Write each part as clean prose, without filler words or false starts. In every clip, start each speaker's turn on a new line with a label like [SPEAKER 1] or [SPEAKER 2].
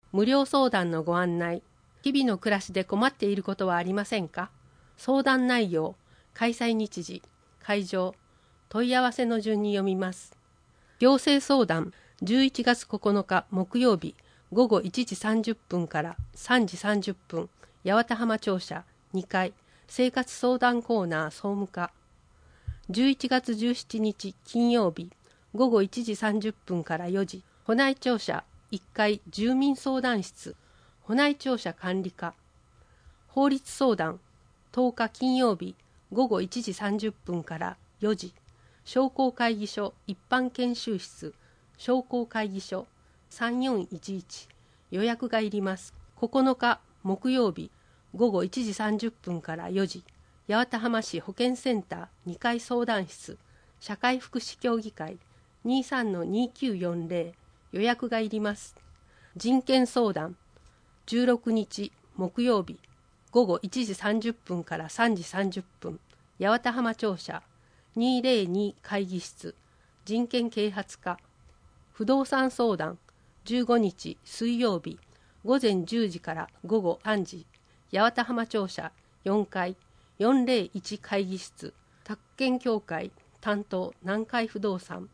[SPEAKER 1] 無料相談のご案内。日々の暮らしで困っていることはありませんか？相談内容、開催日時、会場、問い合わせの順に読みます。行政相談、11月9日木曜日、午後1時30分から3時30分、八幡浜庁舎2階、生活相談コーナー総務課。11月17日金曜日、午後1時30分から4時、保内庁舎1階住民相談室、保内庁舎管理課。法律相談、10日金曜日、午後1時30分から4時、商工会議所一般研修室、商工会議所3411、予約がいります。9日木曜日、午後1時30分から4時、八幡浜市保健センター2階相談室、社会福祉協議会 23-2940、予約がいります。人権相談、16日木曜日、午後1時30分から3時30分、八幡浜庁舎202会議室、人権啓発課。不動産相談、15日水曜日、午前10時から午後3時、八幡浜庁舎4階401会議室、宅建協会担当南海不動産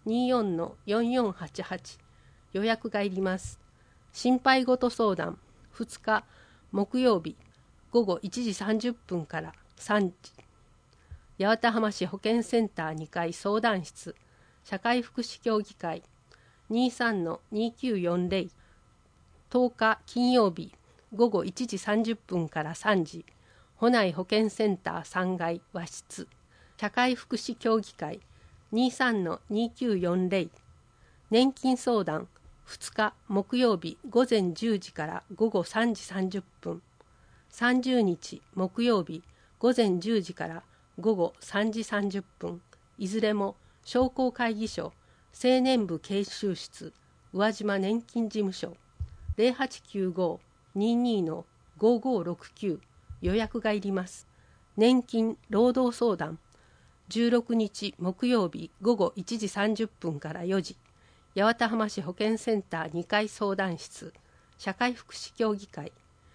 [SPEAKER 1] 24-4488、予約がいります。心配事相談、2日木曜日、午後1時30分から3時、八幡浜市保健センター2階相談室、社会福祉協議会 23-2940。10日金曜日、午後1時30分から3時、保内保健センター3階和室、社会福祉協議会 23-2940。年金相談、2日木曜日午前10時から午後3時30分、30日木曜日午前10時から午後3時30分、いずれも商工会議所青年部研修室、宇和島年金事務所 0895-22-5569、予約がいります。年金労働相談、16日木曜日午後1時30分から4時、八幡浜市保健センター2階相談室、社会福祉協議会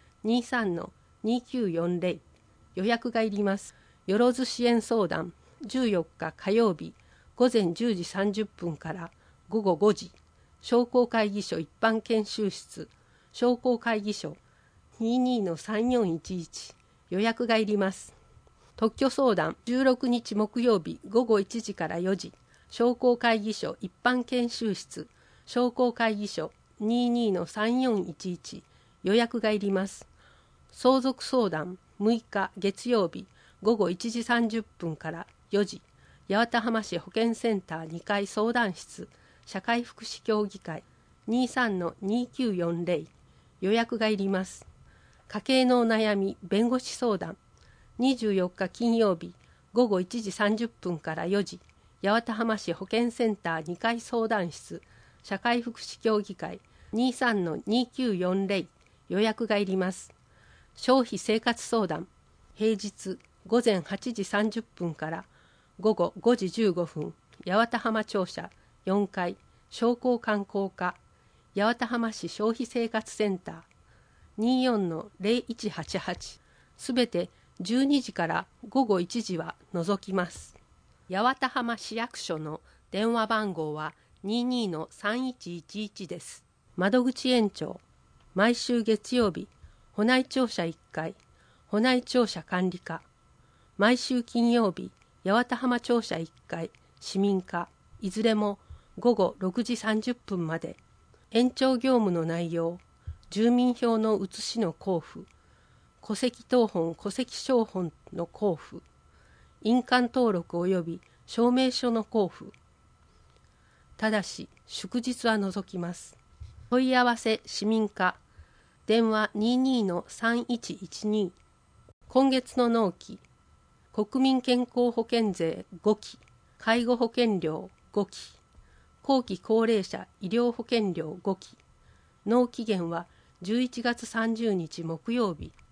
[SPEAKER 1] 23-2940、予約がいります。よろず支援相談、14日火曜日午前10時30分から午後5時、商工会議所一般研修室、商工会議所 22-3411、予約がいります。特許相談、16日木曜日午後1時から4時、商工会議所一般研修室、商工会議所 22-3411、予約がいります。相続相談、6日月曜日午後1時30分から4時、八幡浜市保健センター2階相談室、社会福祉協議会 23-2940、予約がいります。家計のお悩み弁護士相談、24日金曜日午後1時30分から4時、八幡浜市保健センター2階相談室、社会福祉協議会 23-2940、予約がいります。消費生活相談、平日午前8時30分から午後5時15分、八幡浜庁舎4階商工観光課、八幡浜市消費生活センター 24-0188、すべて12時から午後1時は除きます。八幡浜市役所の電話番号は 22-3111 です。窓口延長、毎週月曜日、保内庁舎1階、保内庁舎管理課、毎週金曜日、八幡浜庁舎1階、市民課、いずれも午後6時30分まで。延長業務の内容、住民票の写しの交付、戸籍謄本・戸籍抄本の交付、印鑑登録及び証明書の交付。ただし、祝日は除きます。問い合わせ市民課、電話 22-3112。今月の納期、国民健康保険税5期、介護保険料5期、後期高齢者医療保険料5期。納期限は11月30日木曜日。